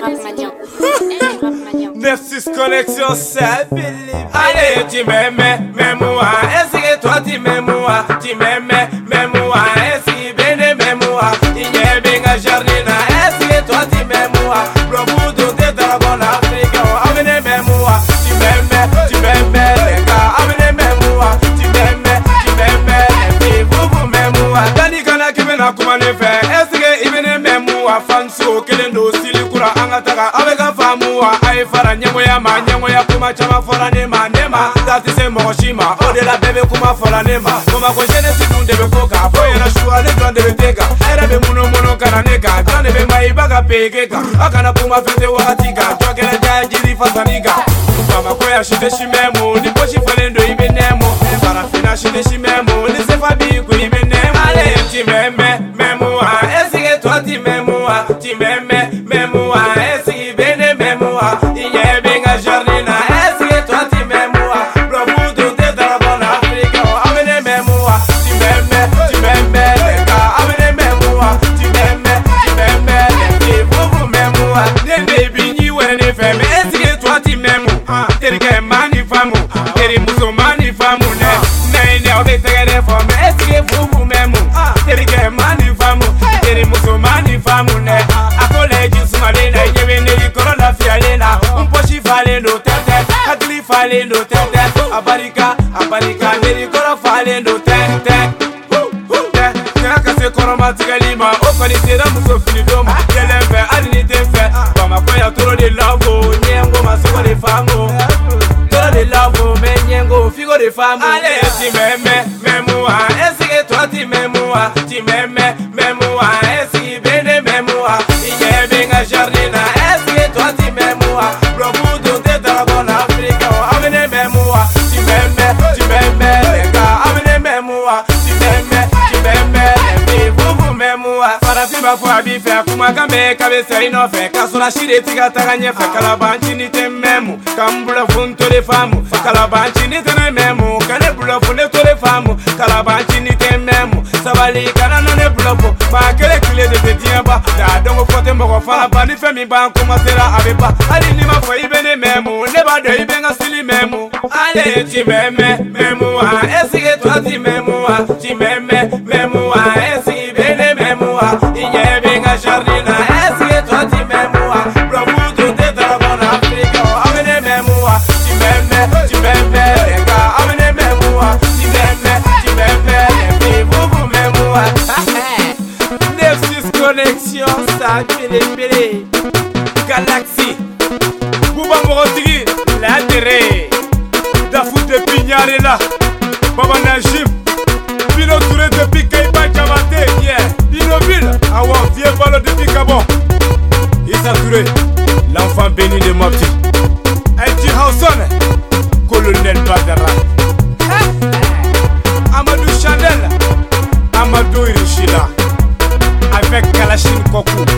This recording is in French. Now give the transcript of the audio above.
9-6 connexion, c'est Philippe. Allez, tu m'aimes, moi. Est-ce que toi tu m'aimes, moi? Tu m'aimes, moi. Est-ce que bien m'aime, moi? Il y a bien jardina. Est-ce que toi tu m'aimes, moi? Le bout de tes dragons africains. Amenez moi. Tu m'aimes, les gars. Amenez moi. Tu m'aimes, et puis vous m'aimez, moi. Dani kana kimena comment le faire? Est-ce que ibene m'aime, moi? Fanso, kelendo, silikura, angataka, avec un femme, moi. Fara nyemoya ma nyemoya kuma chama fora nema nema tati se moshima ode la bebe kuma fora nema kuma ko jene sidunde be koka boye na shua le grande be teka era be muno kana neka grande be mai baga pekeka akana kuma fete watika twakela jaji fasaniga mama ko ya shite shimemo ni poshi falendo ibe nemo para fina shite shimemo ni se fabi ko ibe nemo ale ti meme memoa esige toi ti memoa ti meme memoa esige bene memoa. Falendo tete, abarika, neri koro falendo tete. Kena kase koro matigalima, okoni tera muso filidoma. Yelembe adini tefe, bama koya toro de lavo, nyengo masoko de famo. Toro de lavo, me nyengo figo de famo. Allez, ti m'aimes, moi. Est-ce que toi tu m'aimes, moi? Tu m'aimes, moi. Est-ce que bene m'aime, moi? Il y a bien jardina. Est-ce que toi tu m'aimes, moi? Le bout de tes dragons africains. Tu m'aimes, les gars, amenez moi. Tu m'aimes, et puis vous m'aimez moi. Farafima fo abife akuma kambe kabesa inofe kasura shire tiga taganya fe kalabanchi ni tememu kambula funto de famu kalabanchi ni tememu kane bula funto de famu kalabanchi ni tememu sabali kana none blofo ma kele kile de tiamba da dongo fote moko fala bani femi ban kuma sera abeba ali ni ma fo ibene memu ne ba de ibenga sili memu ale ti m'aimes moi est-ce que toi tu m'aimes moi tu m'aimes moi est-ce que bene moi il y a bien jardina est-ce que toi tu m'aimes moi le bout de tes dragons africains amenez moi tu m'aimes les gars amenez moi tu m'aimes et puis vous m'aimez moi 9-6 connexion ça pélé Galaxy Bouba Morotigi la terre Dafou de Pignarella Baba Najib Pino Touré depuis Kaiba Chavate yeah Pinoville Awa vieux ballon depuis Gabon Issa Touré l'enfant béni de Mopti Aïti Hauson Colonel Badara Amadou Chanel Amadou Irishila avec Kalachine Kokou